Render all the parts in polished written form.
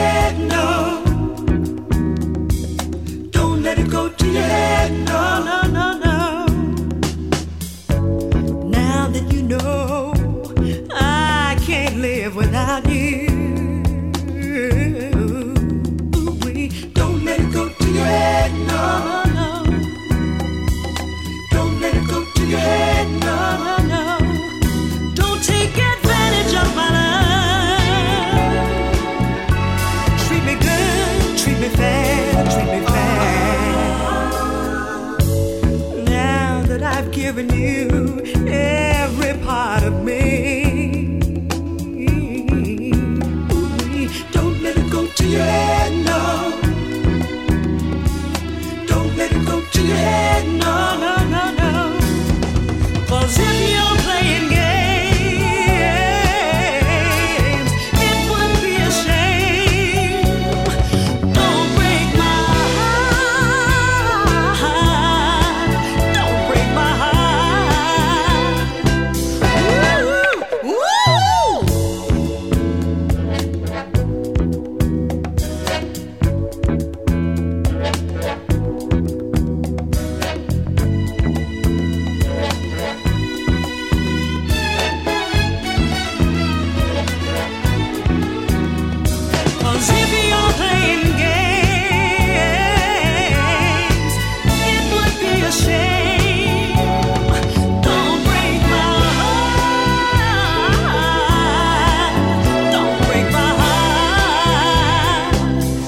head, no. Don't let it go to your head, no, no, no, no. Now that you know I can't live without you. Don't let it go to your head, no, no. Don't let it go to your head, no, no, no. Don't take advantage of my love. Treat me good, treat me fair, treat me fair. Now that I've given you every part of me, don't let it go to your head, no. Don't let it go to your head, no, no, no, no. 'Cause if you're playing games, it would be a shame. Don't break my heart. Don't break my heart. Woo! Woo! If you're playing games, it would be a shame. Don't break my heart. Don't break my heart.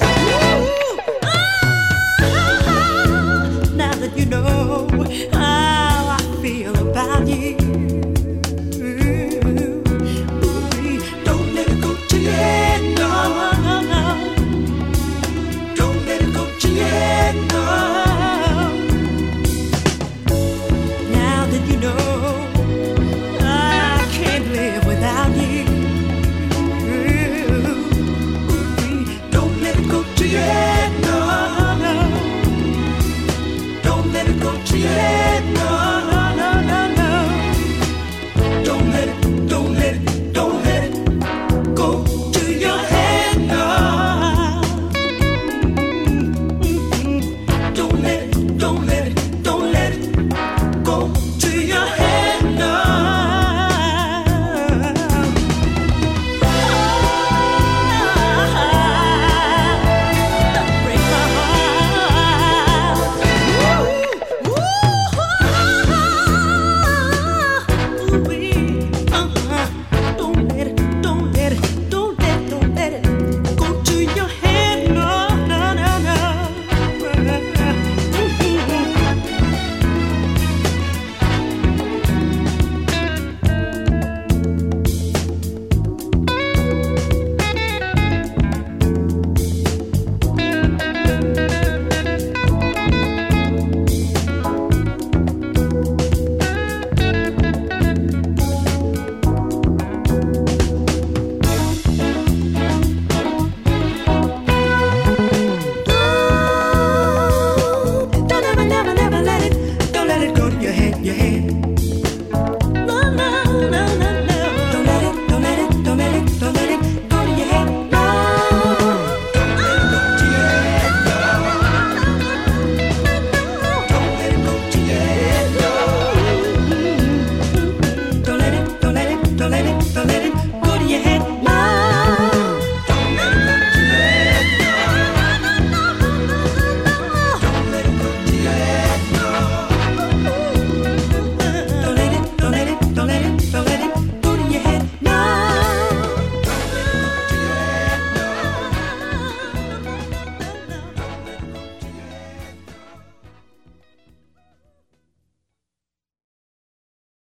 Now that you know how I feel about you, don't let it go to your head, no. Now that you know I can't live without you, don't let it go to your head, no, no. Don't let it go to your head, no, no, no, no, no. Don't let it, don't let it, don't let it go to your head, no. Don't let it, don't let it, don't let it go to your head, no. Don't break my heart. Woo, woo, don't let it, don't let it, don't let it go to your head, no, no, no, no. Never let it, don't let it go to your head, your head. No, no, no, no, no. Don't let it, don't let it, don't let it, don't let it go to your head, no. Don't let it go to your head, no. Don't let it go to your head, no. Don't let it, don't let it, don't let it go to your head.